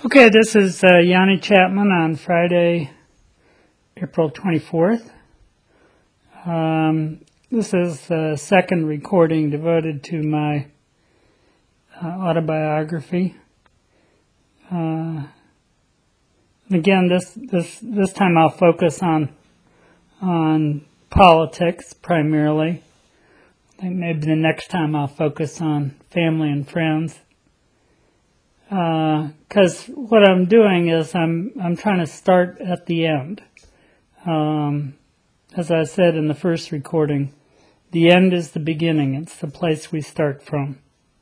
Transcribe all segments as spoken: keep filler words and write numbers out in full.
Okay, this is uh, Yanni Chapman on Friday, April twenty-fourth. Um, this is the second recording devoted to my uh, autobiography. Uh, again, this this this time I'll focus on on politics primarily. I think maybe the next time I'll focus on family and friends. Because uh, what I'm doing is I'm I'm trying to start at the end. Um, as I said in the first recording, the end is the beginning. It's the place we start from.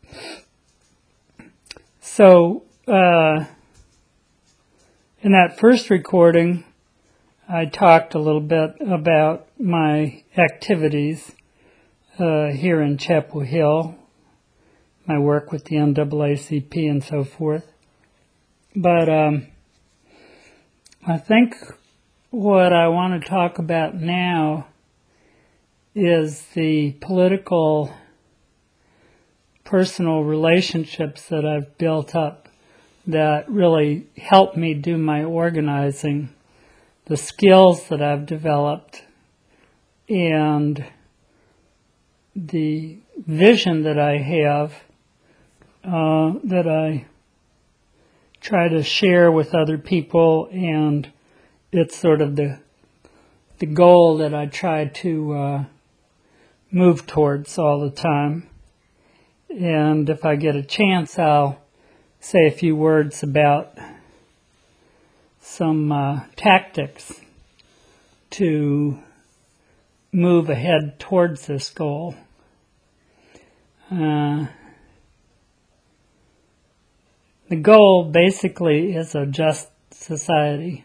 So uh, in that first recording, I talked a little bit about my activities uh, here in Chapel Hill, my work with the N double A C P and so forth. But um, I think what I want to talk about now is the political, personal relationships that I've built up that really help me do my organizing, the skills that I've developed, and the vision that I have Uh, that I try to share with other people, and it's sort of the the goal that I try to uh, move towards all the time. And if I get a chance, I'll say a few words about some uh, tactics to move ahead towards this goal. Uh, The goal basically is a just society.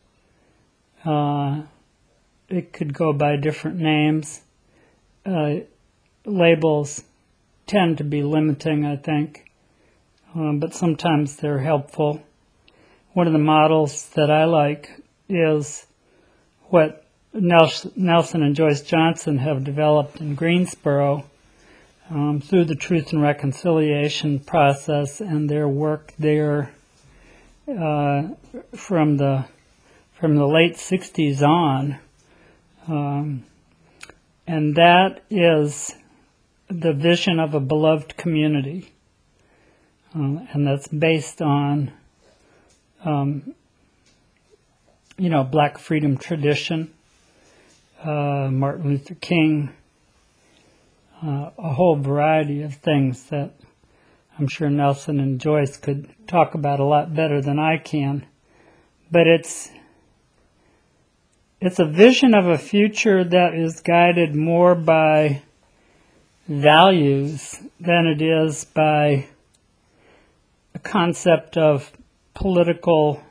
Uh, it could go by different names. Uh, labels tend to be limiting, I think, um, but sometimes they're helpful. One of the models that I like is what Nelson and Joyce Johnson have developed in Greensboro, Um, through the Truth and Reconciliation process and their work there uh, from the from the late sixties on, um, and that is the vision of a beloved community, um, and that's based on um, you know Black freedom tradition, uh, Martin Luther King. Uh, a whole variety of things that I'm sure Nelson and Joyce could talk about a lot better than I can. But it's it's a vision of a future that is guided more by values than it is by a concept of political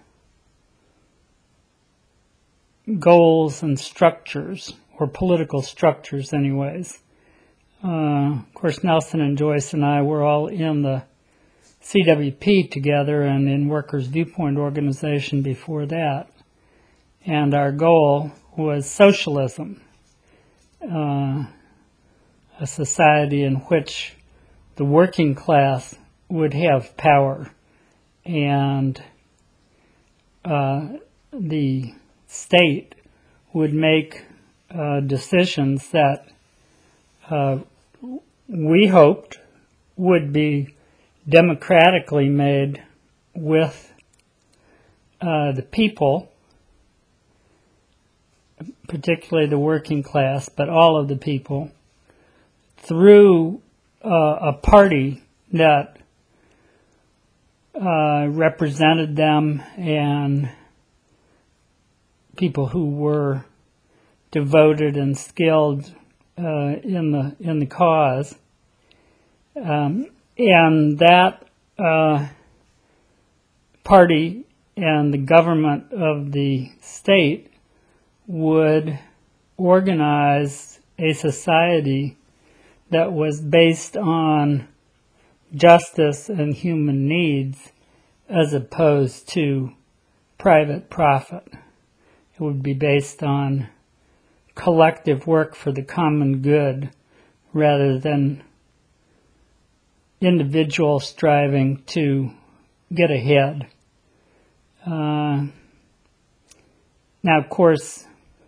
goals and structures, or political structures anyways. Uh, of course, Nelson and Joyce and I were all in the C W P together and in Workers' Viewpoint organization before that. And our goal was socialism, uh, a society in which the working class would have power and uh, the state would make uh, decisions that Uh, we hoped would be democratically made with uh, the people, particularly the working class, but all of the people, through uh, a party that uh, represented them and people who were devoted and skilled Uh, in the in the cause, um, and that uh, party and the government of the state would organize a society that was based on justice and human needs as opposed to private profit. It would be based on collective work for the common good rather than individual striving to get ahead. Uh, now, of course,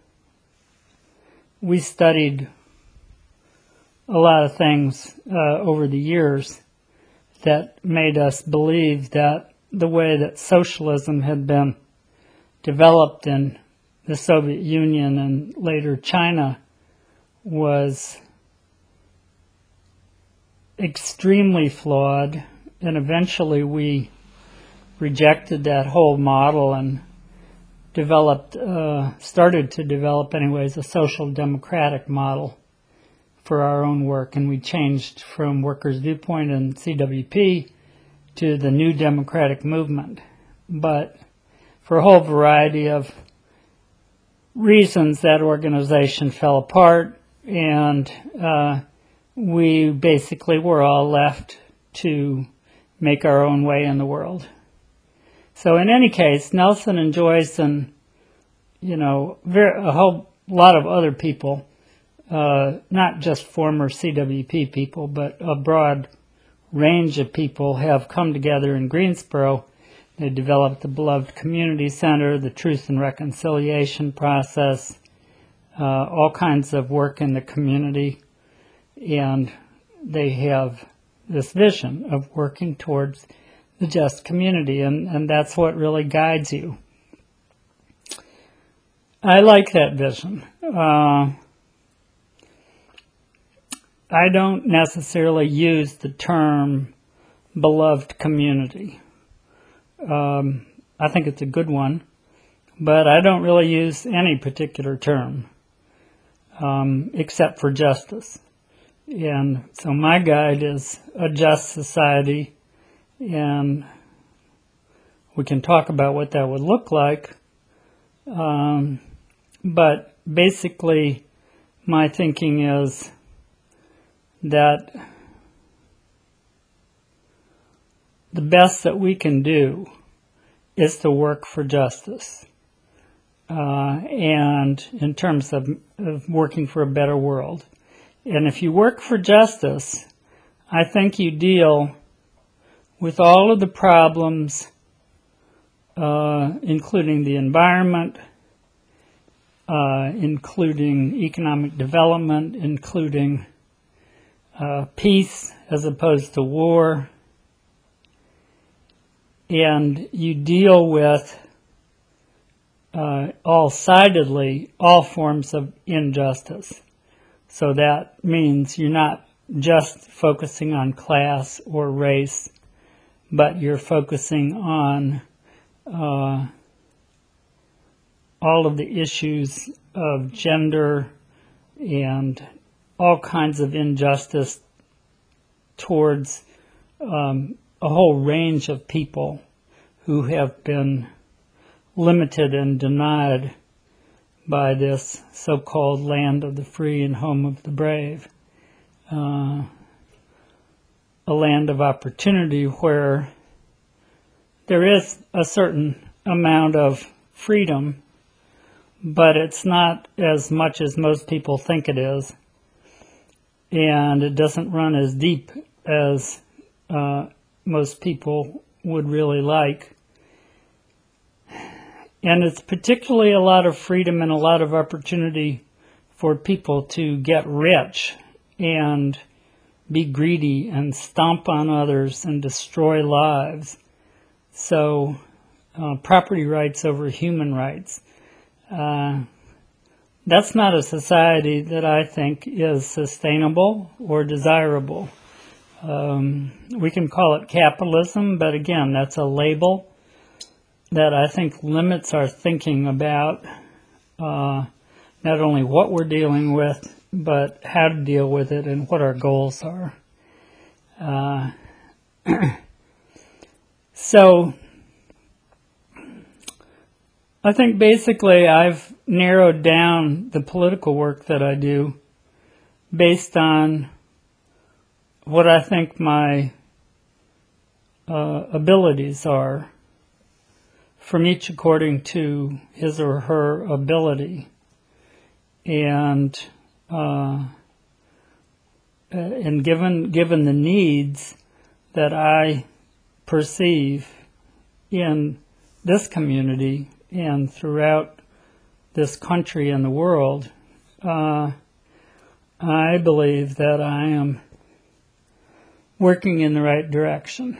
we studied a lot of things uh, over the years that made us believe that the way that socialism had been developed in the Soviet Union and later China was extremely flawed, and eventually we rejected that whole model and developed, uh, started to develop anyways, a social democratic model for our own work, and we changed from Workers' Viewpoint and C W P to the New Democratic Movement. But for a whole variety of reasons, that organization fell apart, and uh, we basically were all left to make our own way in the world. So in any case, Nelson and Joyce and, you know, very, a whole lot of other people, uh, not just former C W P people, but a broad range of people have come together in Greensboro. They developed the Beloved Community Center, the Truth and Reconciliation Process, uh, all kinds of work in the community, and they have this vision of working towards the just community, and, and that's what really guides you. I like that vision. Uh, I don't necessarily use the term beloved community. Um, I think it's a good one, but I don't really use any particular term um, except for justice. And so my guide is a just society, and we can talk about what that would look like. Um, but basically, my thinking is that the best that we can do is to work for justice. Uh, and in terms of, of working for a better world. And if you work for justice, I think you deal with all of the problems, uh, including the environment, uh, including economic development, including uh, peace as opposed to war. And you deal with uh, all-sidedly all forms of injustice. So that means you're not just focusing on class or race, but you're focusing on uh, all of the issues of gender and all kinds of injustice towards um, a whole range of people who have been limited and denied by this so-called land of the free and home of the brave. Uh, a land of opportunity where there is a certain amount of freedom, but it's not as much as most people think it is, and it doesn't run as deep as uh, most people would really like. And it's particularly a lot of freedom and a lot of opportunity for people to get rich and be greedy and stomp on others and destroy lives. So, uh, property rights over human rights. Uh, that's not a society that I think is sustainable or desirable. Um, we can call it capitalism, but again, that's a label that I think limits our thinking about uh, not only what we're dealing with, but how to deal with it and what our goals are. Uh, so, I think basically I've narrowed down the political work that I do based on what I think my uh, abilities are, from each according to his or her ability. And uh, and given given the needs that I perceive in this community and throughout this country and the world, uh, I believe that I am working in the right direction.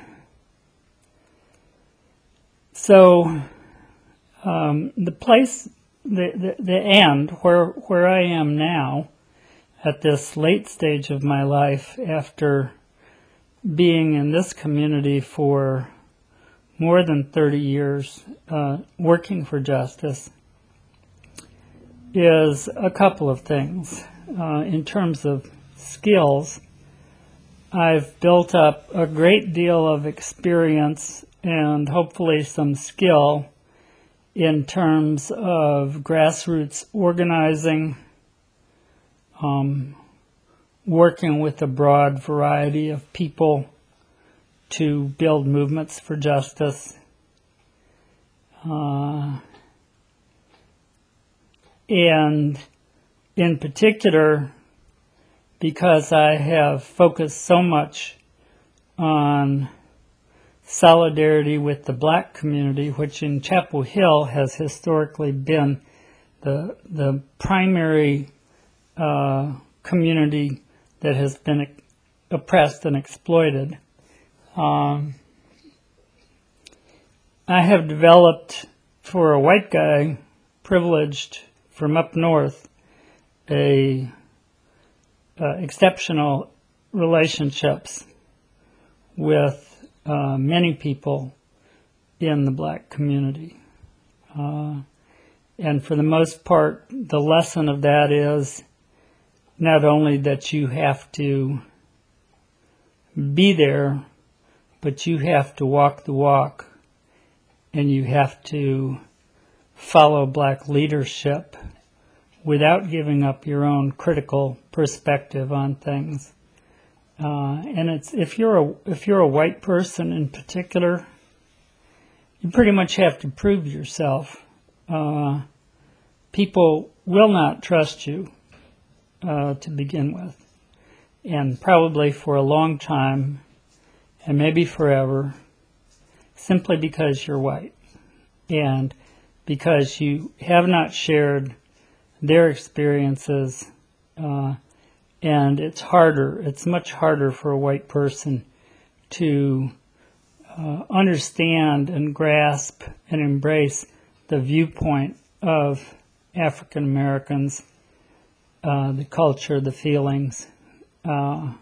So, um, the place, the, the, the end, where, where I am now, at this late stage of my life, after being in this community for more than thirty years, uh, working for justice, is a couple of things. Uh, in terms of skills, I've built up a great deal of experience and hopefully some skill in terms of grassroots organizing, um, working with a broad variety of people to build movements for justice, uh, and in particular, because I have focused so much on solidarity with the black community, which in Chapel Hill has historically been the the primary uh, community that has been oppressed and exploited. Um, I have developed, for a white guy, privileged from up north, a uh, exceptional relationships with uh, many people in the black community. Uh, and for the most part, the lesson of that is not only that you have to be there, but you have to walk the walk, and you have to follow black leadership without giving up your own critical perspective on things. Uh, and it's if you're a if you're a white person in particular, you pretty much have to prove yourself. Uh, people will not trust you uh, to begin with, and probably for a long time, and maybe forever, simply because you're white, and because you have not shared their experiences, uh, and it's harder, it's much harder for a white person to uh, understand and grasp and embrace the viewpoint of African Americans, uh, the culture, the feelings, uh,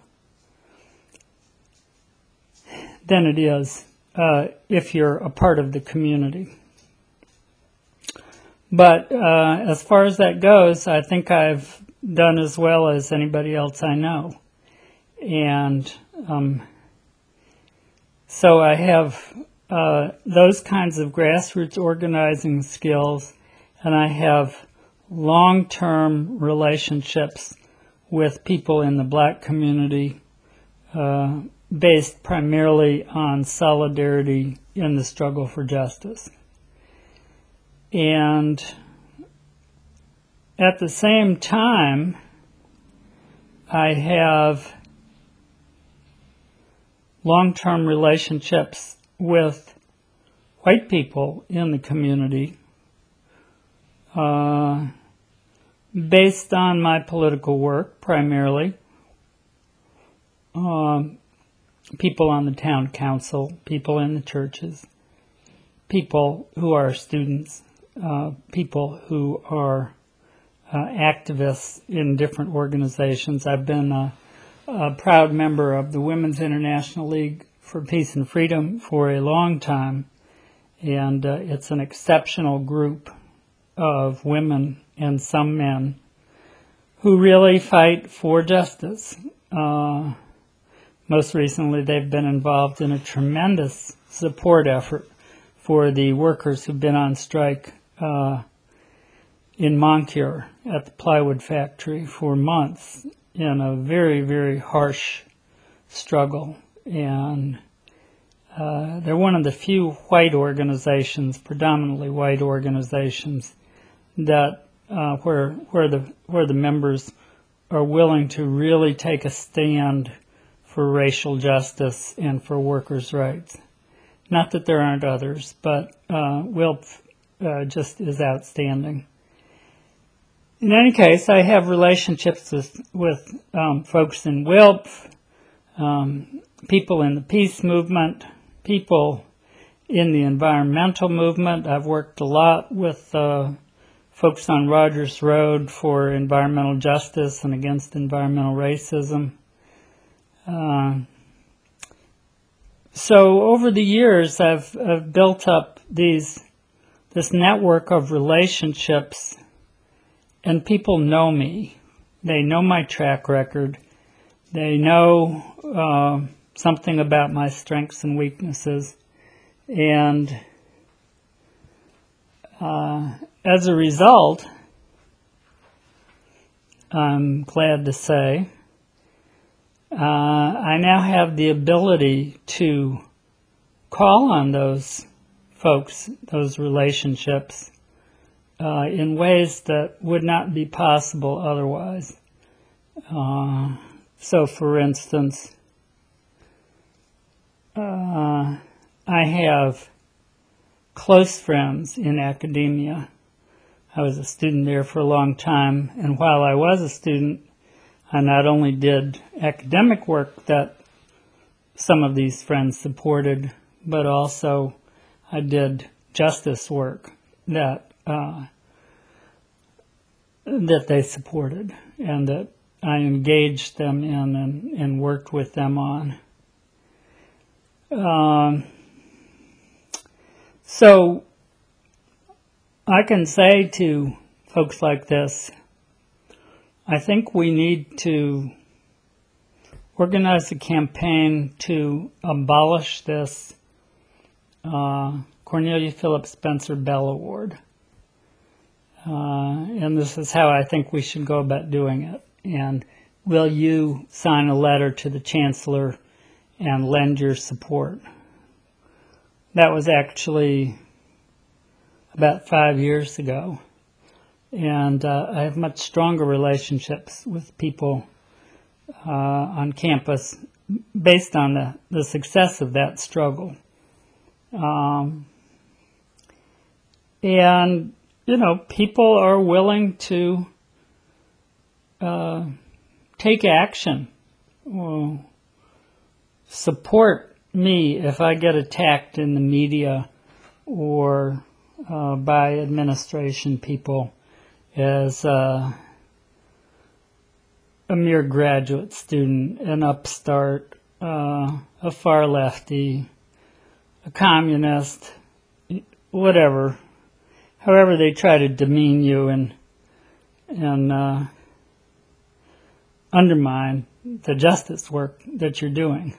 than it is uh, if you're a part of the community. But uh, as far as that goes, I think I've done as well as anybody else I know. And um, so I have uh, those kinds of grassroots organizing skills, and I have long-term relationships with people in the black community uh, based primarily on solidarity in the struggle for justice. And at the same time, I have long-term relationships with white people in the community uh, based on my political work primarily. Um, people on the town council, people in the churches, people who are students, uh, people who are uh, activists in different organizations. I've been a, a proud member of the Women's International League for Peace and Freedom for a long time, and uh, it's an exceptional group of women and some men who really fight for justice. Uh, most recently, they've been involved in a tremendous support effort for the workers who've been on strike uh, in Moncure at the plywood factory for months in a very, very harsh struggle. And uh, they're one of the few white organizations, predominantly white organizations, that uh, where where the where the members are willing to really take a stand for racial justice and for workers' rights. Not that there aren't others, but uh, W I L P uh, just is outstanding. In any case, I have relationships with, with um, folks in W I L P, um, people in the peace movement, people in the environmental movement. I've worked a lot with uh, folks on Rogers Road for environmental justice and against environmental racism. Uh, so over the years, I've, I've built up these this network of relationships, and people know me. They know my track record. They know uh, something about my strengths and weaknesses. And uh, as a result, I'm glad to say, uh, I now have the ability to call on those folks, those relationships, uh, in ways that would not be possible otherwise. Uh, so, for instance, uh, I have close friends in academia. I was a student there for a long time, and while I was a student, I not only did academic work that some of these friends supported, but also I did justice work that uh, that they supported and that I engaged them in and, and worked with them on. Um, so I can say to folks like this, I think we need to organize a campaign to abolish this uh, Cornelia Phillips Spencer Bell Award. Uh, and this is how I think we should go about doing it. And will you sign a letter to the Chancellor and lend your support? That was actually about five years ago. And uh, I have much stronger relationships with people uh, on campus based on the, the success of that struggle. Um, and, you know, people are willing to uh, take action or support me if I get attacked in the media or uh, by administration people as uh, a mere graduate student, an upstart, uh, a far lefty, a communist, whatever. However they try to demean you and and uh, undermine the justice work that you're doing.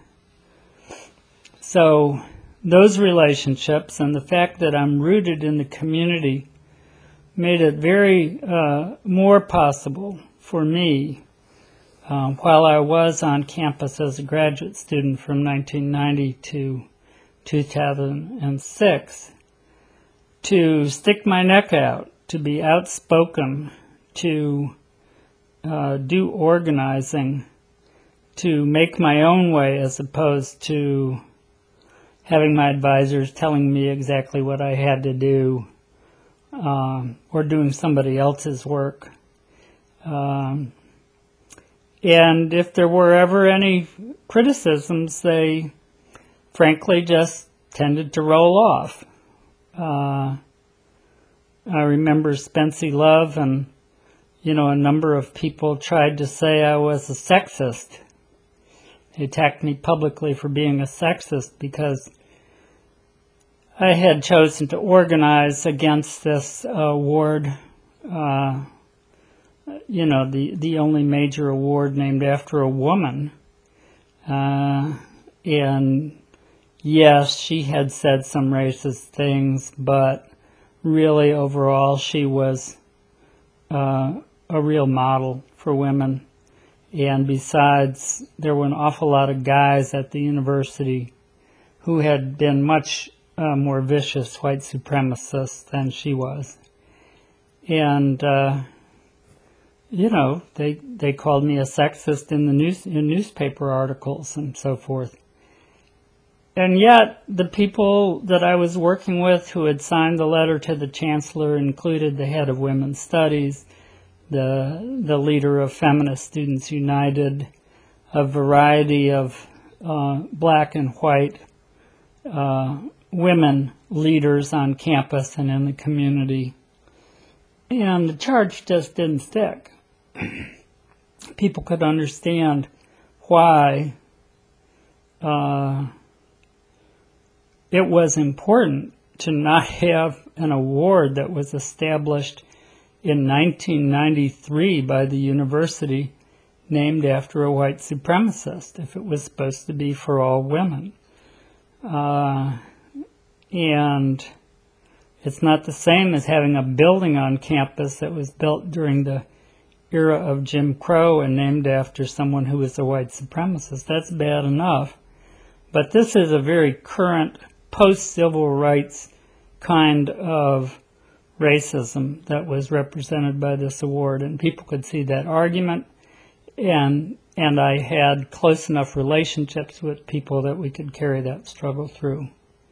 So those relationships and the fact that I'm rooted in the community made it very uh, more possible for me um, while I was on campus as a graduate student from nineteen ninety to two thousand six to stick my neck out, to be outspoken, to uh, do organizing, to make my own way as opposed to having my advisors telling me exactly what I had to do, um, or doing somebody else's work. Um, and if there were ever any criticisms, they frankly just tended to roll off. Uh, I remember Spency Love and, you know, a number of people tried to say I was a sexist. They attacked me publicly for being a sexist because I had chosen to organize against this uh, award, uh, you know, the, the only major award named after a woman. Uh, and yes, she had said some racist things, but really overall she was uh, a real model for women. And besides, there were an awful lot of guys at the university who had been much uh, more vicious white supremacists than she was. And, uh, you know, they they called me a sexist in the news in newspaper articles and so forth. and yet the people that I was working with who had signed the letter to the chancellor included the head of Women's Studies, the the leader of Feminist Students United, a variety of uh, black and white uh, women leaders on campus and in the community. And the charge just didn't stick. People could understand why uh, it was important to not have an award that was established in nineteen ninety-three by the university named after a white supremacist, if it was supposed to be for all women. Uh, and it's not the same as having a building on campus that was built during the era of Jim Crow and named after someone who was a white supremacist. That's bad enough. But this is a very current, post-civil rights kind of racism that was represented by this award, and people could see that argument, and and I had close enough relationships with people that we could carry that struggle through.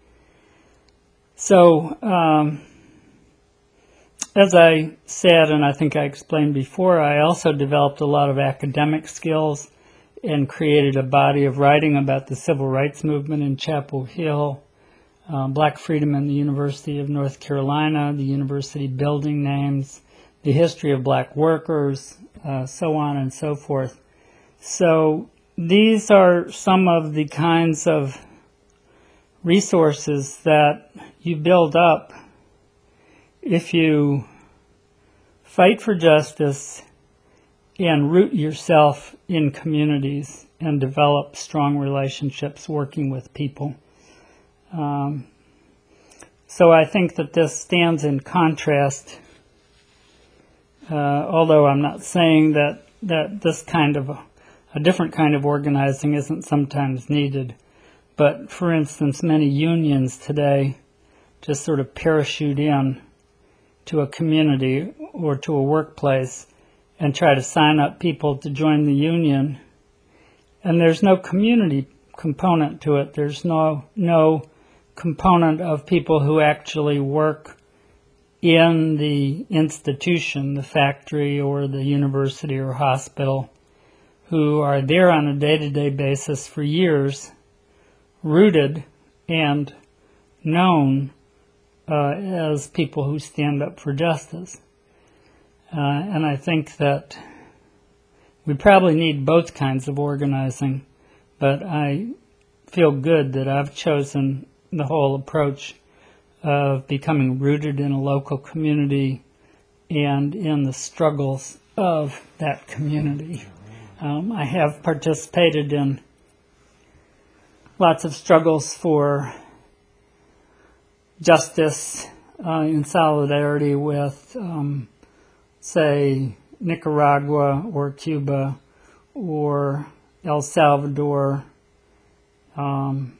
So, um, as I said, and I think I explained before, I also developed a lot of academic skills and created a body of writing about the civil rights movement in Chapel Hill, uh, Black freedom in the University of North Carolina, the university building names, the history of black workers, uh, so on and so forth. So these are some of the kinds of resources that you build up if you fight for justice and root yourself in communities and develop strong relationships working with people. Um, so I think that this stands in contrast, uh, although I'm not saying that, that this kind of, a, a different kind of organizing isn't sometimes needed. But for instance, many unions today just sort of parachute in to a community or to a workplace and try to sign up people to join the union. And there's no community component to it. There's no no component of people who actually work in the institution, the factory or the university or hospital, who are there on a day-to-day basis for years, rooted and known uh, as people who stand up for justice. Uh, and I think that we probably need both kinds of organizing, but I feel good that I've chosen the whole approach of becoming rooted in a local community and in the struggles of that community. Um, I have participated in lots of struggles for justice uh, in solidarity with, um, say, Nicaragua or Cuba or El Salvador, um,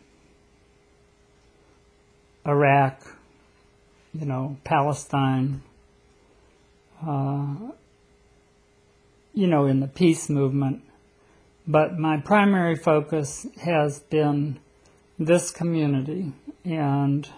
Iraq, you know, Palestine, uh, you know, in the peace movement. But my primary focus has been this community, and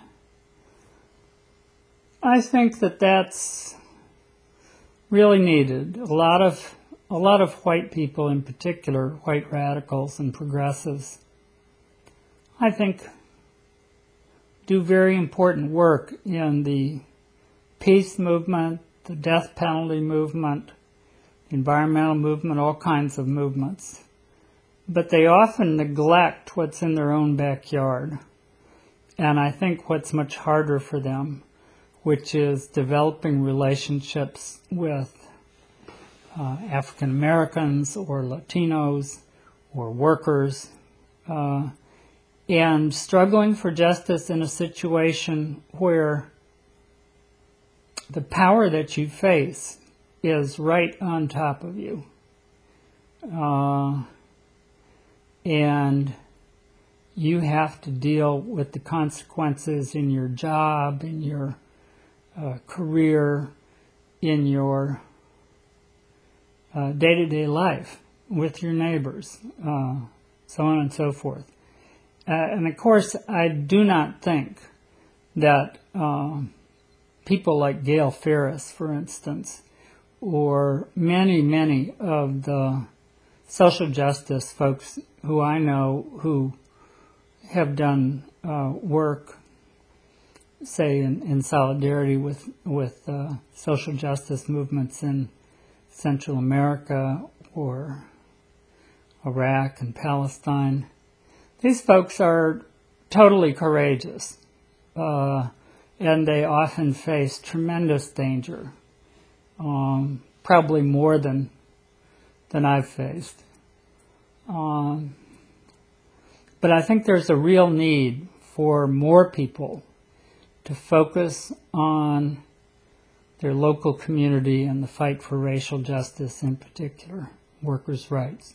I think that that's really needed. A lot of a lot of white people, in particular, white radicals and progressives, I think, do very important work in the peace movement, the death penalty movement, environmental movement, all kinds of movements. But they often neglect what's in their own backyard. And I think what's much harder for them, which is developing relationships with uh, African Americans or Latinos or workers, uh, and struggling for justice in a situation where the power that you face is right on top of you. Uh, and you have to deal with the consequences in your job, in your uh, career, in your uh, day-to-day life with your neighbors, uh, so on and so forth. Uh, and of course, I do not think that uh, people like Gail Ferris, for instance, or many, many of the social justice folks who I know who have done uh, work, say, in, in solidarity with, with uh, social justice movements in Central America or Iraq and Palestine. These folks are totally courageous, uh, and they often face tremendous danger, um, probably more than than I've faced. Um, but I think there's a real need for more people to focus on their local community and the fight for racial justice, in particular, workers' rights.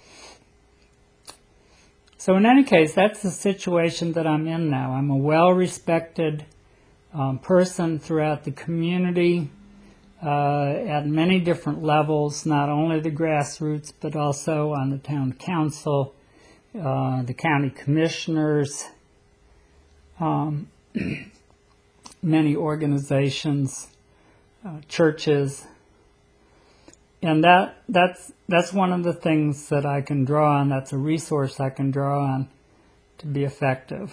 So in any case, that's the situation that I'm in now. I'm a well-respected um, person throughout the community uh, at many different levels, not only the grassroots, but also on the town council, uh, the county commissioners, um, many organizations, uh, churches. And that that's that's one of the things that I can draw on. That's a resource I can draw on to be effective.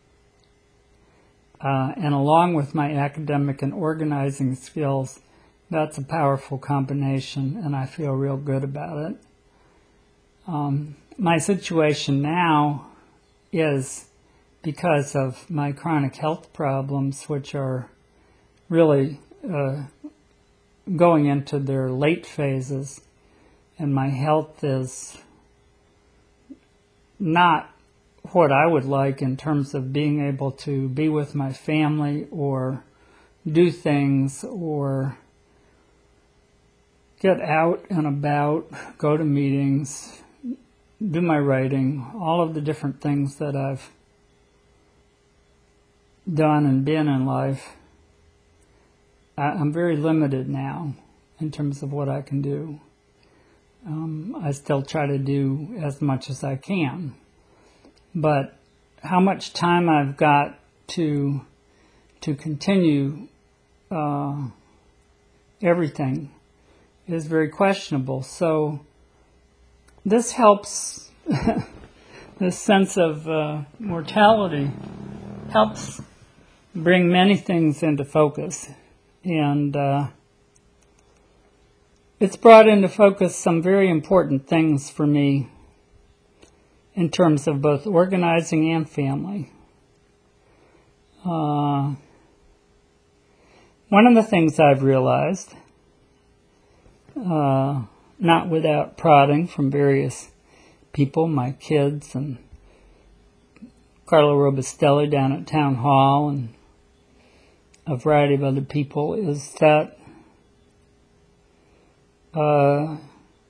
Uh, and along with my academic and organizing skills, that's a powerful combination, and I feel real good about it. Um, my situation now is because of my chronic health problems, which are really uh, going into their late phases, and my health is not what I would like in terms of being able to be with my family or do things or get out and about, go to meetings, do my writing, all of the different things that I've done and been in life. I'm very limited now in terms of what I can do. Um, I still try to do as much as I can. But how much time I've got to to continue uh, everything is very questionable. So this helps, this sense of uh, mortality helps bring many things into focus. And uh, it's brought into focus some very important things for me in terms of both organizing and family. Uh, one of the things I've realized, uh, not without prodding from various people, my kids and Carlo Robustelli down at Town Hall and a variety of other people, is that uh,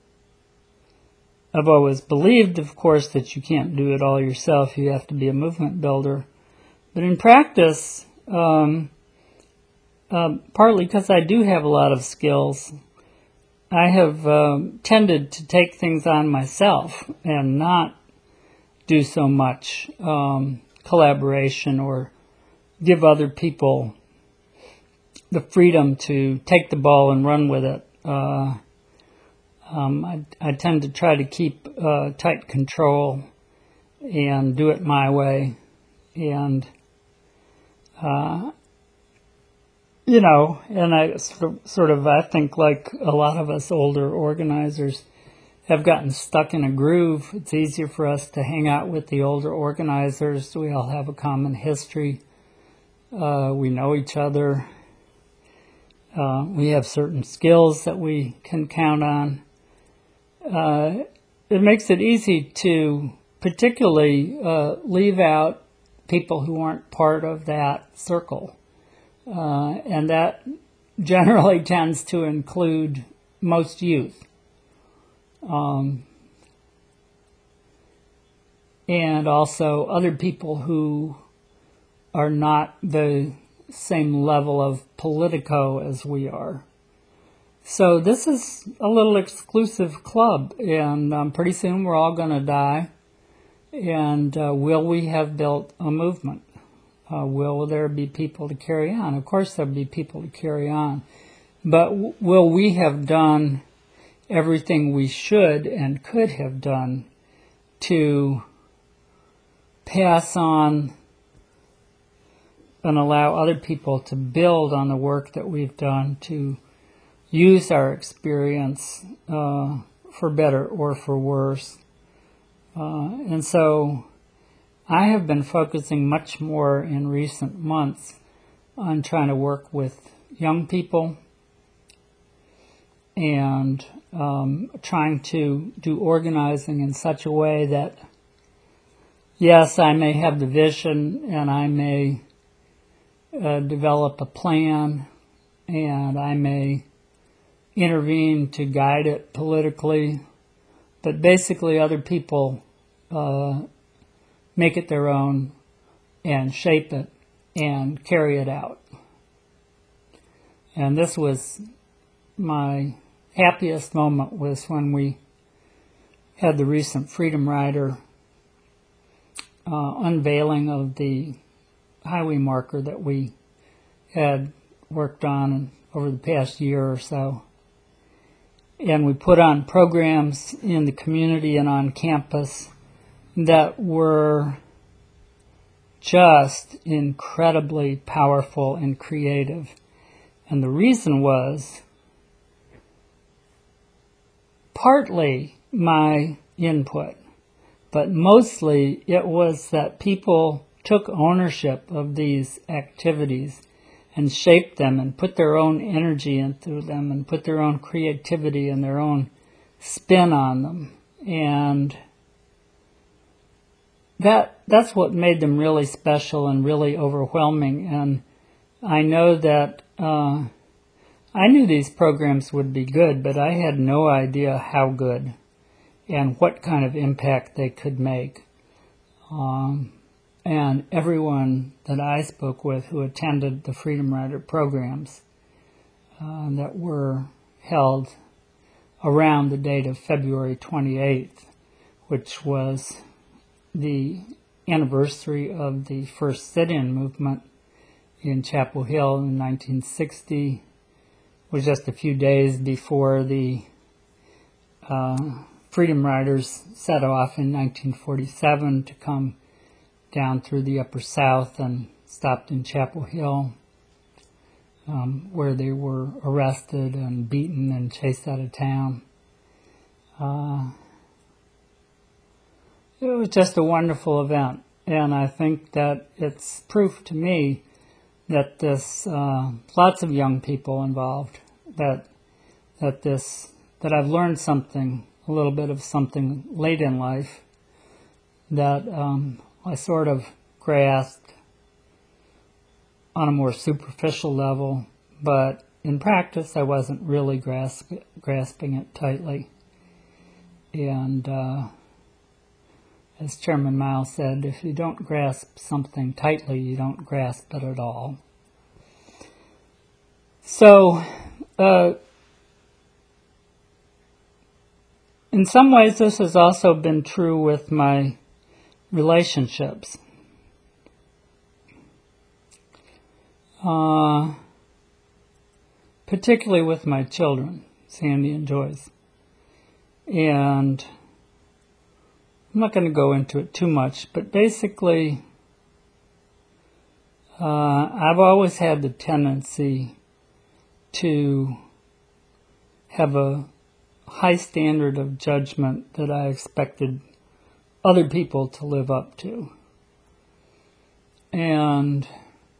I've always believed, of course, that you can't do it all yourself. You have to be a movement builder. But in practice, um, uh, partly because I do have a lot of skills, I have um, tended to take things on myself and not do so much um, collaboration or give other people the freedom to take the ball and run with it. Uh, um, I, I tend to try to keep uh, tight control and do it my way. And, uh, you know, and I sort of, sort of, I think like a lot of us older organizers have gotten stuck in a groove. It's easier for us to hang out with the older organizers. We all have a common history. Uh, we know each other. Uh, we have certain skills that we can count on. Uh, it makes it easy to particularly uh, leave out people who aren't part of that circle. Uh, and that generally tends to include most youth. Um, and also other people who are not the same level of politico as we are. So this is a little exclusive club, and um, pretty soon we're all going to die. And uh, will we have built a movement? Uh, will there be people to carry on? Of course there'll be people to carry on. But w- will we have done everything we should and could have done to pass on and allow other people to build on the work that we've done, to use our experience uh, for better or for worse? Uh, and so I have been focusing much more in recent months on trying to work with young people and um, trying to do organizing in such a way that, yes, I may have the vision and I may uh, develop a plan and I may intervene to guide it politically, but basically other people uh, make it their own and shape it and carry it out. And this was my happiest moment, was when we had the recent Freedom Rider uh, unveiling of the highway marker that we had worked on over the past year or so. And we put on programs in the community and on campus that were just incredibly powerful and creative. And the reason was partly my input, but mostly it was that people took ownership of these activities and shaped them and put their own energy into them and put their own creativity and their own spin on them. And that that's what made them really special and really overwhelming. And I know that uh, I knew these programs would be good, but I had no idea how good and what kind of impact they could make. Um, and everyone that I spoke with who attended the Freedom Rider programs uh, that were held around the date of February twenty-eighth, which was the anniversary of the first sit-in movement in Chapel Hill in nineteen sixty, was just a few days before the uh, Freedom Riders set off in nineteen forty-seven to come down through the Upper South and stopped in Chapel Hill, um, where they were arrested and beaten and chased out of town. Uh, it was just a wonderful event, and I think that it's proof to me that this, uh, lots of young people involved, that that this, that I've learned something, a little bit of something late in life that um, I sort of grasped on a more superficial level, but in practice I wasn't really grasp, grasping it tightly. And uh, as Chairman Mao said, if you don't grasp something tightly, you don't grasp it at all. So, uh, in some ways this has also been true with my relationships. Uh, particularly with my children, Sandy and Joyce. And I'm not going to go into it too much, but basically uh, I've always had the tendency to have a high standard of judgment that I expected other people to live up to. And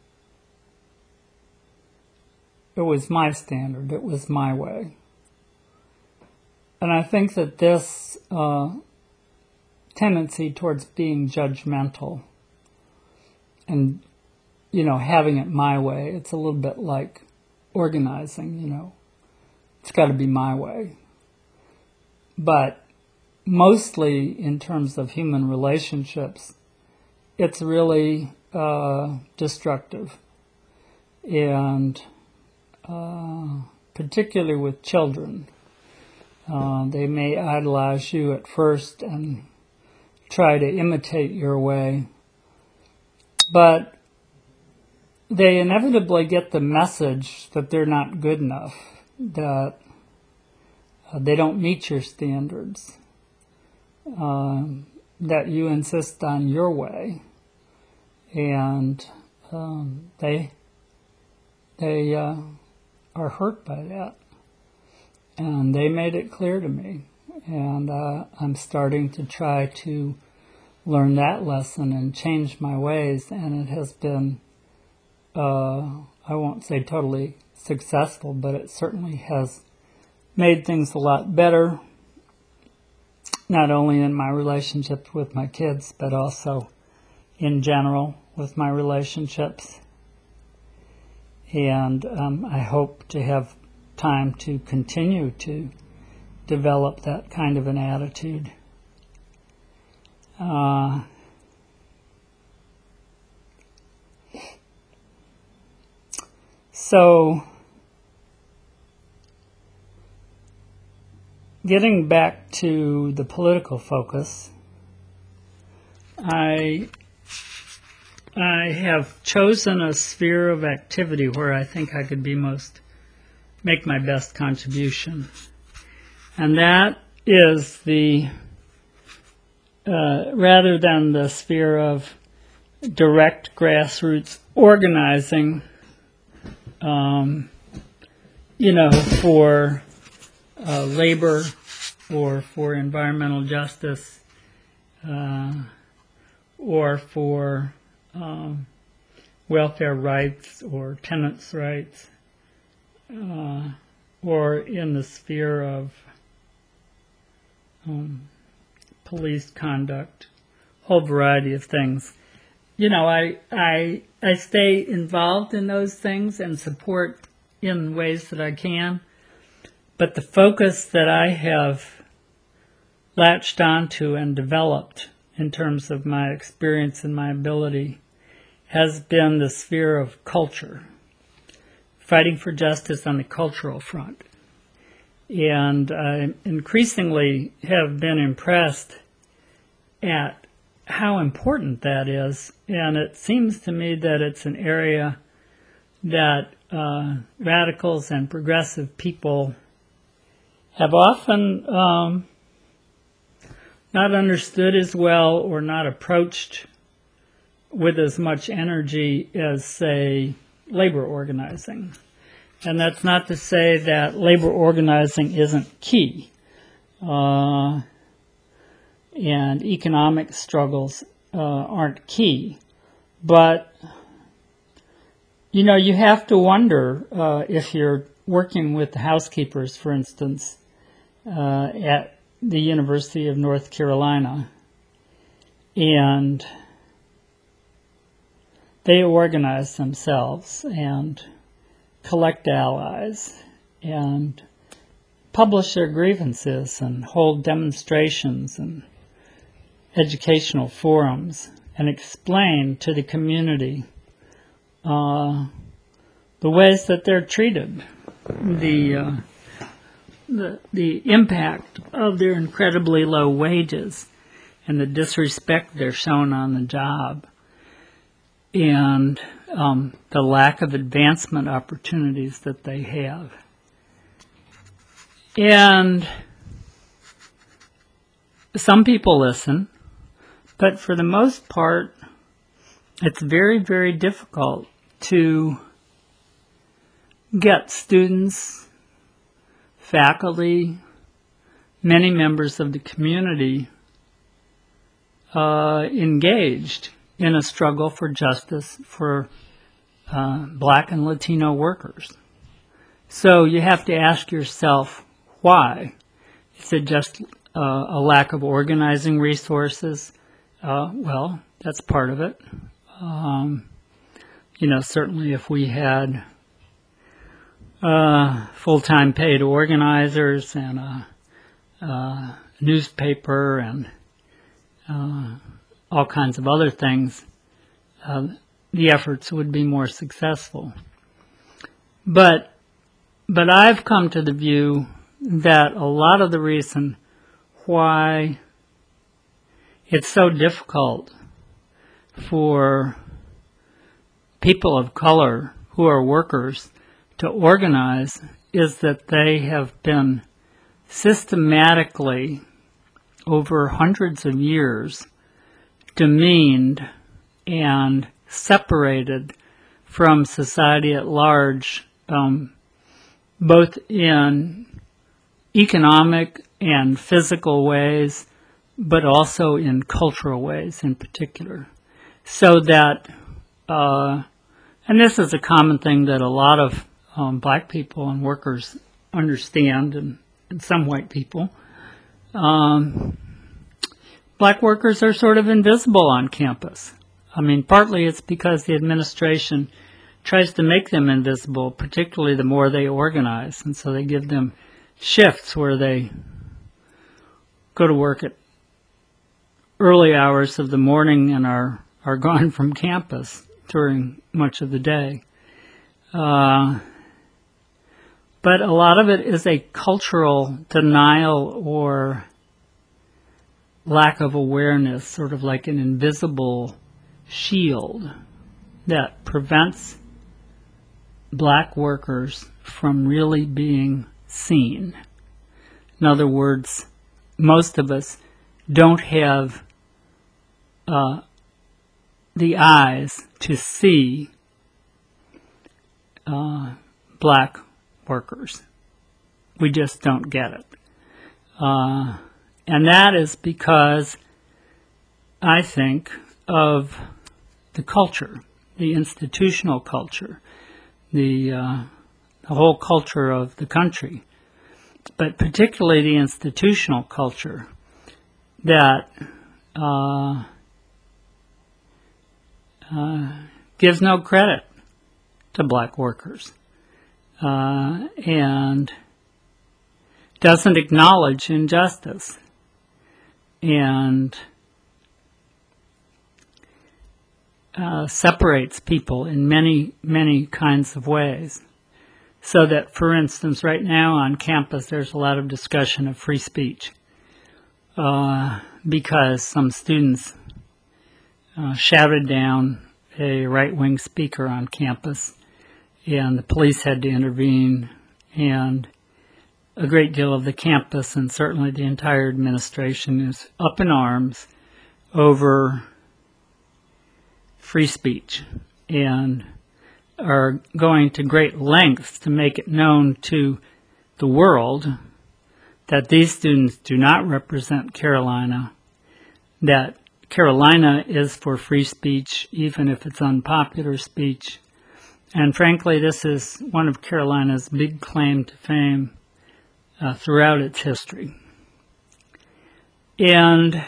it was my standard, it was my way. And I think that this uh, tendency towards being judgmental and, you know, having it my way, it's a little bit like organizing, you know. It's got to be my way. But mostly in terms of human relationships, it's really uh, destructive. And uh, particularly with children, uh, they may idolize you at first and try to imitate your way. But they inevitably get the message that they're not good enough, that uh, they don't meet your standards, uh, that you insist on your way, and um, they they uh, are hurt by that. And they made it clear to me, and uh, I'm starting to try to learn that lesson and change my ways, and it has been, uh, I won't say totally successful, but it certainly has made things a lot better, not only in my relationships with my kids, but also in general with my relationships. And um, I hope to have time to continue to develop that kind of an attitude. Uh, so, getting back to the political focus, I I have chosen a sphere of activity where I think I could be most make my best contribution, and that is the uh, rather than the sphere of direct grassroots organizing, um, you know, for uh, labor or for environmental justice uh, or for um, welfare rights or tenants' rights. Uh, or in the sphere of um, police conduct, whole variety of things. You know, I, I, I stay involved in those things and support in ways that I can, but the focus that I have latched onto and developed in terms of my experience and my ability has been the sphere of culture. Fighting for justice on the cultural front. And I increasingly have been impressed at how important that is. And it seems to me that it's an area that uh, radicals and progressive people have often um, not understood as well or not approached with as much energy as, say, labor organizing. And that's not to say that labor organizing isn't key. Uh, and economic struggles uh, aren't key. But, you know, you have to wonder uh, if you're working with the housekeepers, for instance, uh, at the University of North Carolina, and they organize themselves and collect allies and publish their grievances and hold demonstrations and educational forums and explain to the community uh, the ways that they're treated, the, uh, the the impact of their incredibly low wages and the disrespect they're shown on the job, and um, the lack of advancement opportunities that they have. And some people listen, but for the most part, it's very, very difficult to get students, faculty, many members of the community uh, engaged in a struggle for justice for uh, Black and Latino workers. So you have to ask yourself, why? Is it just uh, a lack of organizing resources? Uh, well, that's part of it. Um, you know, certainly if we had uh, full-time paid organizers and a, a newspaper and uh, all kinds of other things, uh, the efforts would be more successful. But, but I've come to the view that a lot of the reason why it's so difficult for people of color who are workers to organize is that they have been systematically, over hundreds of years, demeaned and separated from society at large, um, both in economic and physical ways, but also in cultural ways in particular. So that, uh, and this is a common thing that a lot of um, black people and workers understand, and, and some white people. Um, black workers are sort of invisible on campus. I mean, partly it's because the administration tries to make them invisible, particularly the more they organize. And so they give them shifts where they go to work at early hours of the morning and are, are gone from campus during much of the day. Uh, but a lot of it is a cultural denial or lack of awareness, sort of like an invisible shield that prevents black workers from really being seen. In other words, most of us don't have uh, the eyes to see uh, black workers. We just don't get it. Uh, and that is because, I think, of the culture, the institutional culture, the, uh, the whole culture of the country, but particularly the institutional culture that uh, uh, gives no credit to black workers uh, and doesn't acknowledge injustice and uh, separates people in many, many kinds of ways. So that, for instance, right now on campus there's a lot of discussion of free speech uh, because some students uh, shouted down a right-wing speaker on campus, and the police had to intervene, and a great deal of the campus and certainly the entire administration is up in arms over free speech and are going to great lengths to make it known to the world that these students do not represent Carolina, that Carolina is for free speech, even if it's unpopular speech. And frankly, this is one of Carolina's big claim to fame uh, throughout its history. And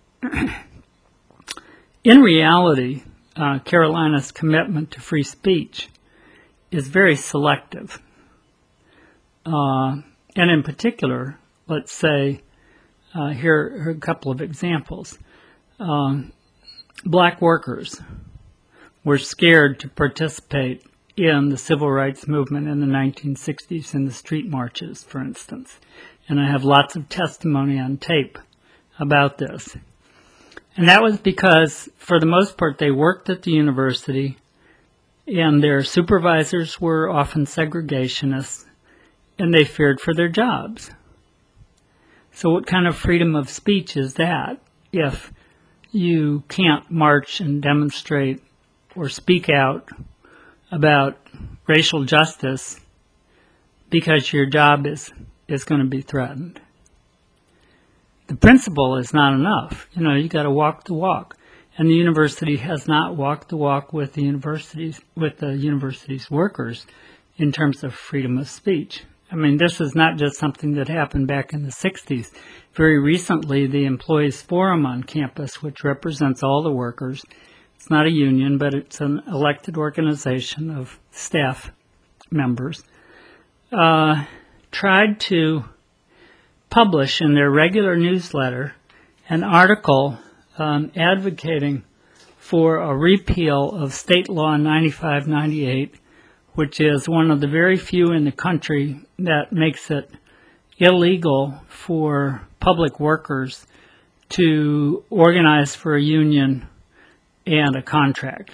in reality, uh, Carolina's commitment to free speech is very selective. Uh, and in particular, let's say, uh, here, here are a couple of examples. Um, black workers were scared to participate in the civil rights movement in the nineteen sixties in the street marches, for instance. And I have lots of testimony on tape about this. And that was because, for the most part, they worked at the university, and their supervisors were often segregationists, and they feared for their jobs. So what kind of freedom of speech is that if you can't march and demonstrate or speak out about racial justice because your job is, is going to be threatened? The principle is not enough. You know, you got to walk the walk. And the university has not walked the walk with the universities, with the university's workers in terms of freedom of speech. I mean, this is not just something that happened back in the sixties. Very recently, the Employees Forum on campus, which represents all the workers, it's not a union, but it's an elected organization of staff members, uh, tried to publish in their regular newsletter an article um, advocating for a repeal of State Law ninety-five ninety-eight, which is one of the very few in the country that makes it illegal for public workers to organize for a union and a contract.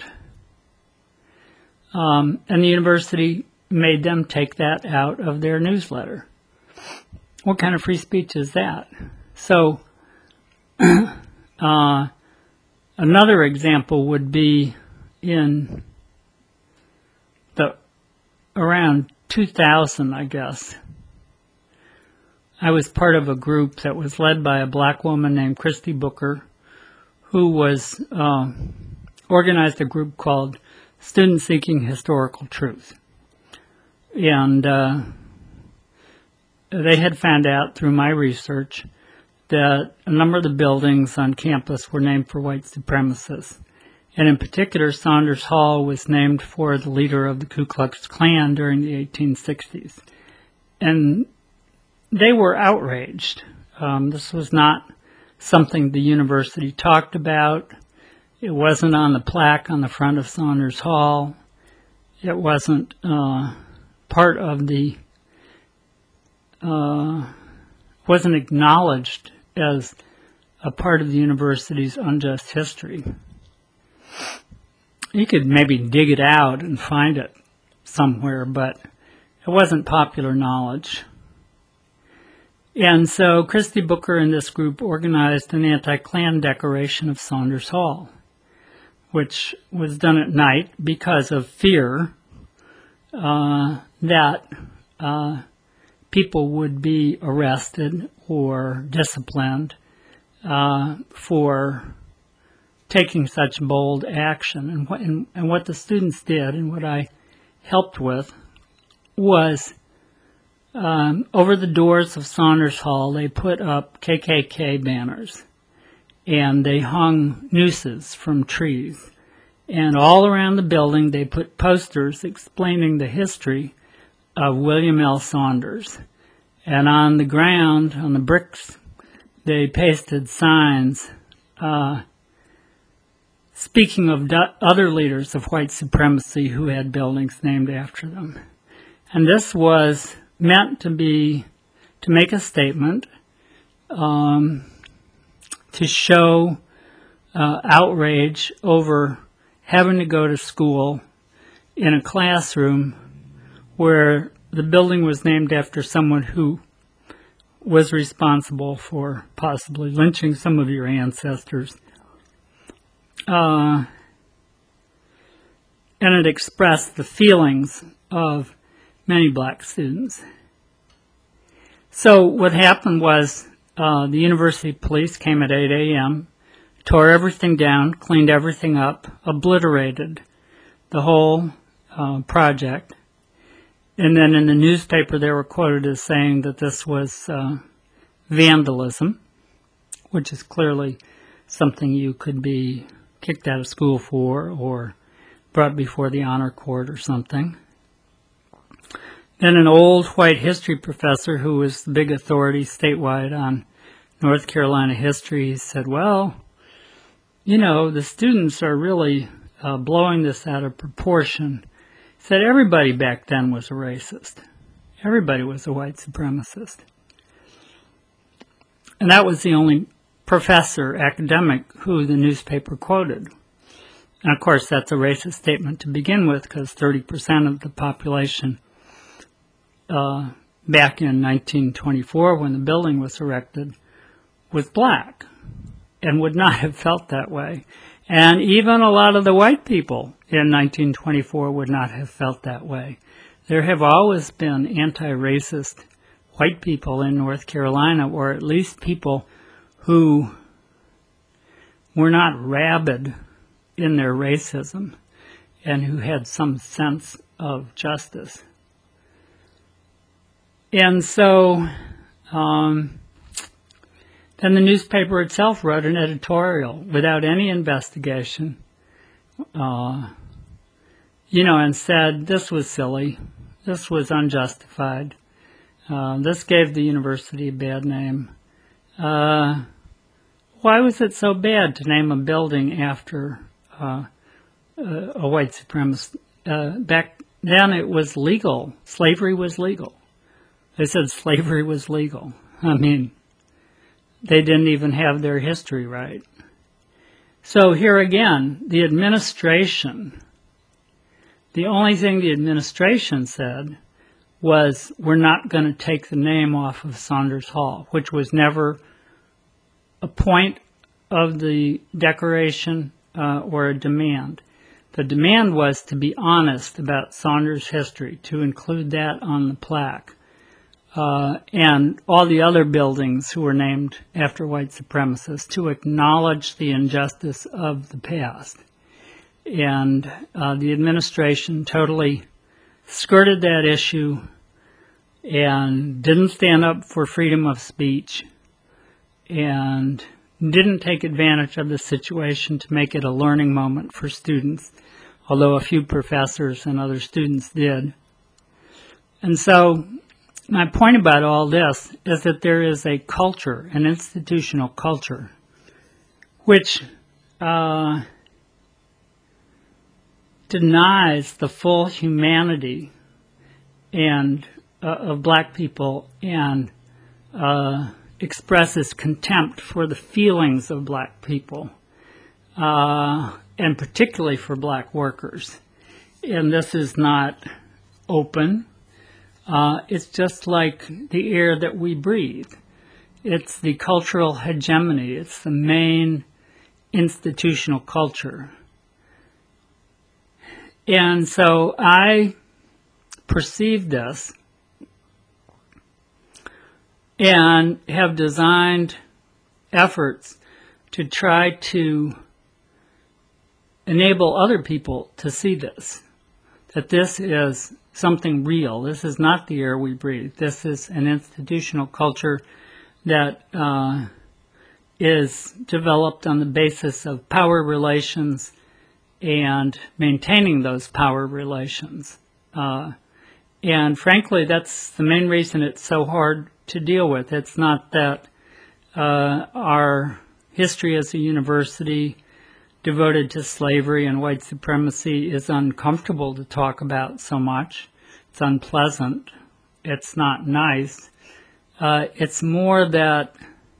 Um, and the university made them take that out of their newsletter. What kind of free speech is that? So, uh, another example would be in the around two thousand, I guess. I was part of a group that was led by a black woman named Christy Booker, who was uh, organized a group called Students Seeking Historical Truth. And uh, they had found out through my research that a number of the buildings on campus were named for white supremacists. And in particular, Saunders Hall was named for the leader of the Ku Klux Klan during the eighteen sixties. And they were outraged. Um, this was not something the university talked about. It wasn't on the plaque on the front of Saunders Hall. It wasn't uh, part of the, uh, wasn't acknowledged as a part of the university's unjust history. You could maybe dig it out and find it somewhere, but it wasn't popular knowledge. And so Christy Booker and this group organized an anti-Klan decoration of Saunders Hall, which was done at night because of fear uh, that uh, people would be arrested or disciplined uh, for taking such bold action. And what, and, and what the students did and what I helped with was Um, over the doors of Saunders Hall, they put up K K K banners, and they hung nooses from trees. And all around the building, they put posters explaining the history of William L. Saunders. And on the ground, on the bricks, they pasted signs uh, speaking of do- other leaders of white supremacy who had buildings named after them. And this was meant to be, to make a statement, um, to show uh, outrage over having to go to school in a classroom where the building was named after someone who was responsible for possibly lynching some of your ancestors. Uh, and it expressed the feelings of many black students. So what happened was uh, the university police came at eight a.m., tore everything down, cleaned everything up, obliterated the whole uh, project. And then in the newspaper they were quoted as saying that this was uh, vandalism, which is clearly something you could be kicked out of school for or brought before the honor court or something. Then an old white history professor who was the big authority statewide on North Carolina history said, well, you know, the students are really uh, blowing this out of proportion. He said everybody back then was a racist. Everybody was a white supremacist. And that was the only professor, academic, who the newspaper quoted. And of course, that's a racist statement to begin with, because thirty percent of the population uh, back in nineteen twenty-four, when the building was erected, was black and would not have felt that way. And even a lot of the white people in nineteen twenty-four would not have felt that way. There have always been anti-racist white people in North Carolina, or at least people who were not rabid in their racism and who had some sense of justice. And so um, then the newspaper itself wrote an editorial without any investigation, uh, you know, and said this was silly, this was unjustified, uh, this gave the university a bad name. Uh, why was it so bad to name a building after uh, a, a white supremacist? Uh, back then it was legal. Slavery was legal. They said slavery was legal. I mean, they didn't even have their history right. So here again, the administration, the only thing the administration said was, we're not going to take the name off of Saunders Hall, which was never a point of the declaration uh, or a demand. The demand was to be honest about Saunders' history, to include that on the plaque. Uh, and all the other buildings who were named after white supremacists, to acknowledge the injustice of the past. And uh, the administration totally skirted that issue and didn't stand up for freedom of speech and didn't take advantage of the situation to make it a learning moment for students, although a few professors and other students did. And so my point about all this is that there is a culture, an institutional culture, which uh, denies the full humanity and uh, of black people and uh, expresses contempt for the feelings of black people, uh, and particularly for black workers. And this is not open. Uh, it's just like the air that we breathe. It's the cultural hegemony. It's the main institutional culture. And so I perceive this and have designed efforts to try to enable other people to see this, that this is something real. This is not the air we breathe. This is an institutional culture that uh, is developed on the basis of power relations and maintaining those power relations. Uh, and frankly, that's the main reason it's so hard to deal with. It's not that uh, our history as a university devoted to slavery and white supremacy is uncomfortable to talk about so much. It's unpleasant. It's not nice. Uh, it's more that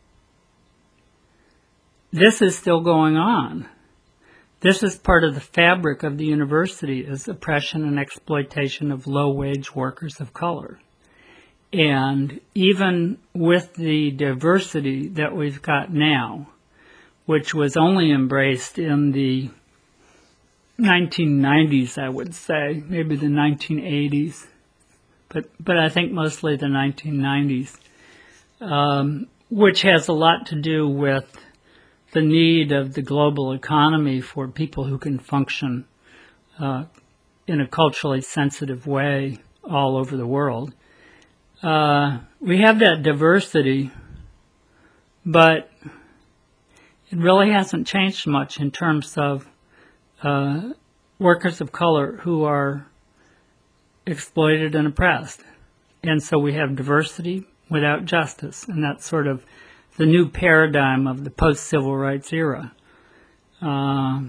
this is still going on. This is part of the fabric of the university, is oppression and exploitation of low-wage workers of color. And even with the diversity that we've got now, which was only embraced in the nineteen nineties, I would say, maybe the nineteen eighties, but, but I think mostly the nineteen nineties, um, which has a lot to do with the need of the global economy for people who can function uh, in a culturally sensitive way all over the world. Uh, we have that diversity, but it really hasn't changed much in terms of uh, workers of color who are exploited and oppressed. And so we have diversity without justice, and that's sort of the new paradigm of the post-civil rights era. Uh,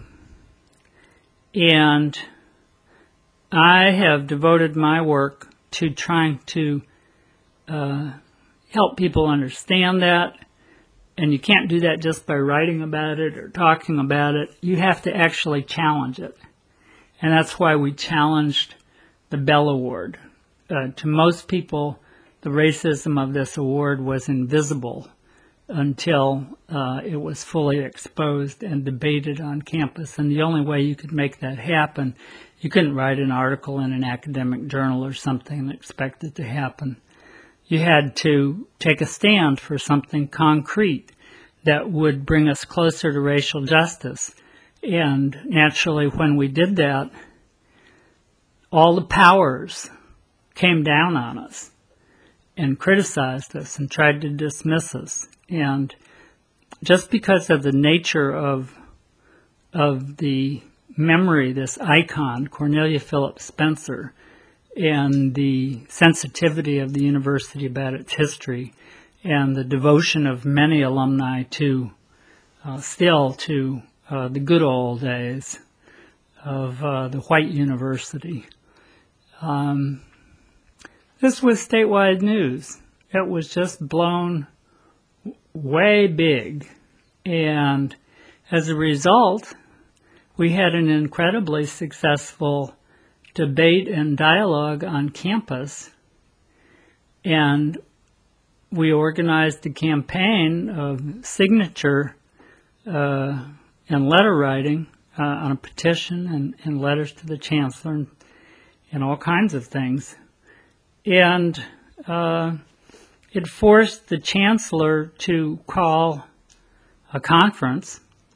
and I have devoted my work to trying to uh, help people understand that. And you can't do that just by writing about it or talking about it. You have to actually challenge it. And that's why we challenged the Bell Award. Uh, to most people, the racism of this award was invisible until uh, it was fully exposed and debated on campus. And the only way you could make that happen, you couldn't write an article in an academic journal or something and expect it to happen. You had to take a stand for something concrete that would bring us closer to racial justice. And naturally, when we did that, all the powers came down on us and criticized us and tried to dismiss us. And just because of the nature of of the memory, this icon, Cornelia Phillips Spencer, and the sensitivity of the university about its history, and the devotion of many alumni to uh, still to uh, the good old days of uh, the white university. Um, this was statewide news. It was just blown way big. And as a result, we had an incredibly successful debate and dialogue on campus. And we organized a campaign of signature uh, and letter writing uh, on a petition and, and letters to the chancellor and, and all kinds of things. And uh, it forced the chancellor to call a conference,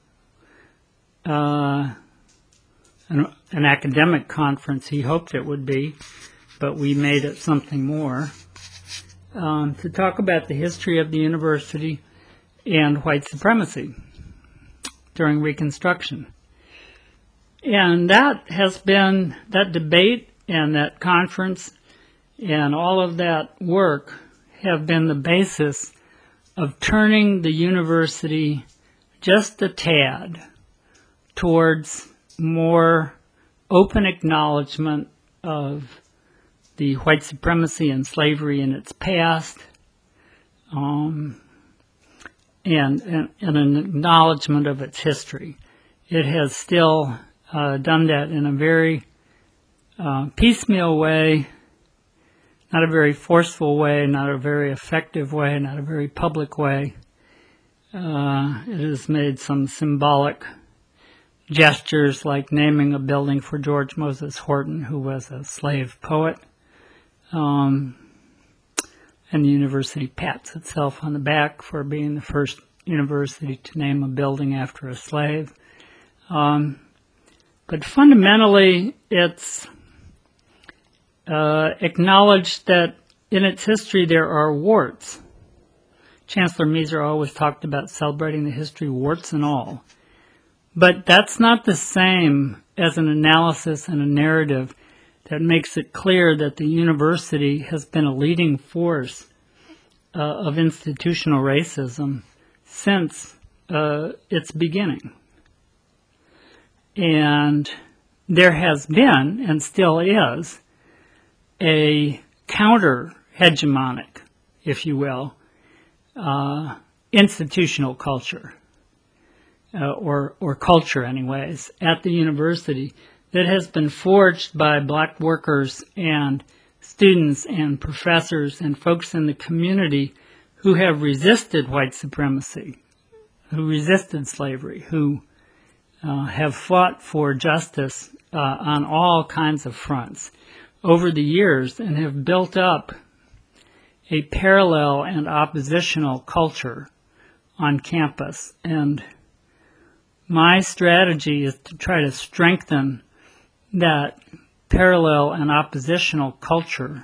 uh, an, an academic conference he hoped it would be, but we made it something more, um, to talk about the history of the university and white supremacy during Reconstruction. And that has been, that debate and that conference and all of that work have been the basis of turning the university just a tad towards more open acknowledgement of the white supremacy and slavery in its past, um, and, and, and an acknowledgement of its history. It has still uh, done that in a very uh, piecemeal way, not a very forceful way, not a very effective way, not a very public way. Uh, it has made some symbolic gestures like naming a building for George Moses Horton, who was a slave poet. Um, and the university pats itself on the back for being the first university to name a building after a slave. Um, but fundamentally, it's uh, acknowledged that in its history there are warts. Chancellor Mieser always talked about celebrating the history, warts and all. But that's not the same as an analysis and a narrative that makes it clear that the university has been a leading force uh, of institutional racism since uh, its beginning. And there has been, and still is, a counter-hegemonic, if you will, uh, institutional culture, uh, or, or culture anyways, at the university that has been forged by black workers and students and professors and folks in the community who have resisted white supremacy, who resisted slavery, who uh, have fought for justice uh, on all kinds of fronts over the years and have built up a parallel and oppositional culture on campus. And my strategy is to try to strengthen that parallel and oppositional culture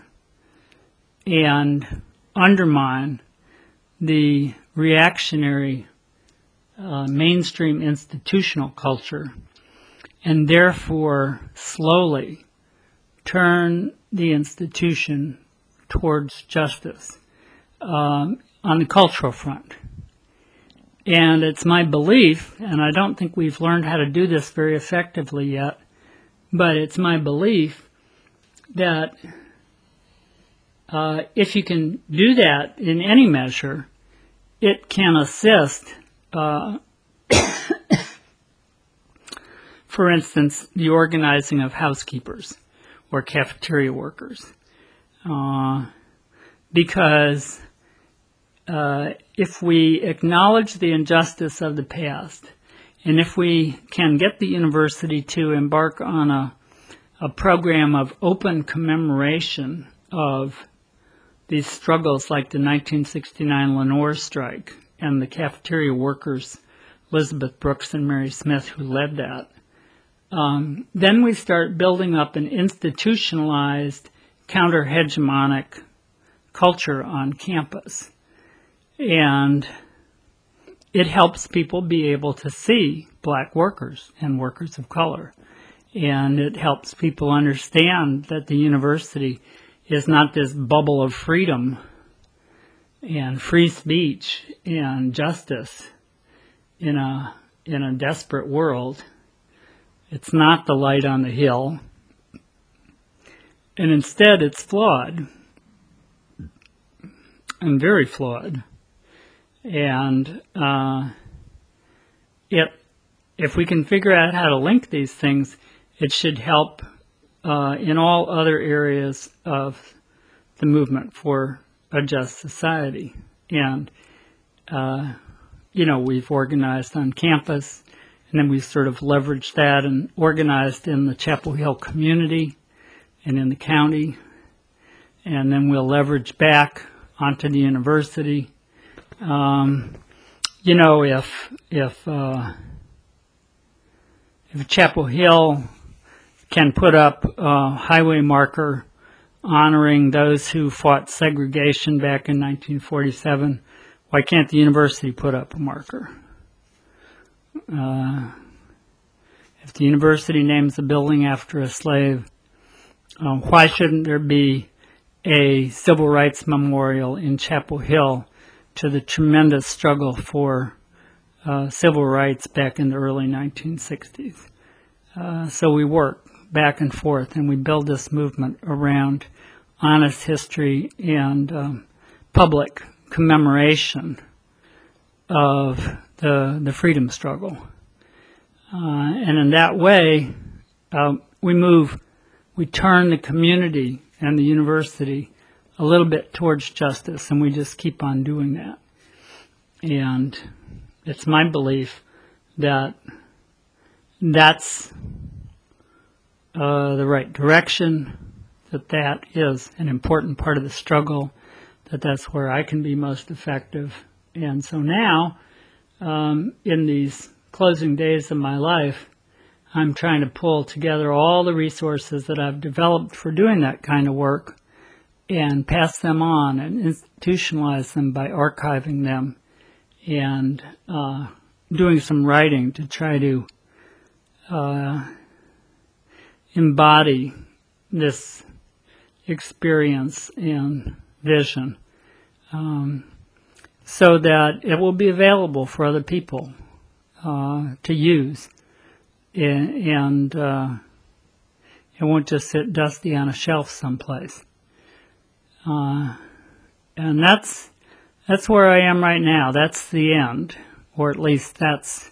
and undermine the reactionary uh, mainstream institutional culture, and therefore slowly turn the institution towards justice um, on the cultural front. And it's my belief, and I don't think we've learned how to do this very effectively yet, but it's my belief that uh, if you can do that in any measure, it can assist, uh, for instance, the organizing of housekeepers or cafeteria workers. Uh, because uh, if we acknowledge the injustice of the past, and if we can get the university to embark on a, a program of open commemoration of these struggles like the nineteen sixty-nine Lenore strike and the cafeteria workers, Elizabeth Brooks and Mary Smith, who led that, um, then we start building up an institutionalized counter-hegemonic culture on campus. And it helps people be able to see black workers and workers of color. And it helps people understand that the university is not this bubble of freedom and free speech and justice in a, in a desperate world. It's not the light on the hill. And instead it's flawed, and very flawed. And uh, it, if we can figure out how to link these things, it should help uh, in all other areas of the movement for a just society. And, uh, you know, we've organized on campus, and then we've sort of leveraged that and organized in the Chapel Hill community and in the county. And then we'll leverage back onto the university. Um, you know, if if uh, if Chapel Hill can put up a highway marker honoring those who fought segregation back in nineteen forty-seven, why can't the university put up a marker? Uh, if the university names a building after a slave, uh, why shouldn't there be a civil rights memorial in Chapel Hill to the tremendous struggle for uh, civil rights back in the early nineteen sixties? Uh, so we work back and forth, and we build this movement around honest history and um, public commemoration of the the freedom struggle. Uh, and in that way, uh, we move, we turn the community and the university a little bit towards justice, and we just keep on doing that. And it's my belief that that's uh, the right direction, that that is an important part of the struggle, that that's where I can be most effective. And so now, um, in these closing days of my life, I'm trying to pull together all the resources that I've developed for doing that kind of work and pass them on and institutionalize them by archiving them and uh, doing some writing to try to uh, embody this experience and vision, um, so that it will be available for other people uh, to use, and, and uh, it won't just sit dusty on a shelf someplace. Uh, and that's that's where I am right now. That's the end, or at least that's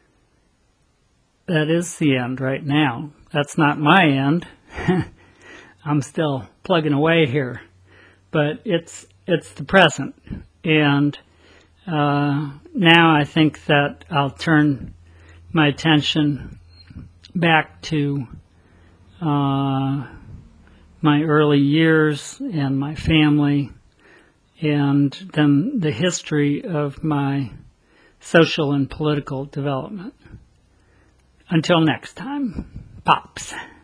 that is the end right now. That's not my end. I'm still plugging away here, but it's it's the present. And uh, now I think that I'll turn my attention back to uh, my early years and my family, and then the history of my social and political development. Until next time, Pops.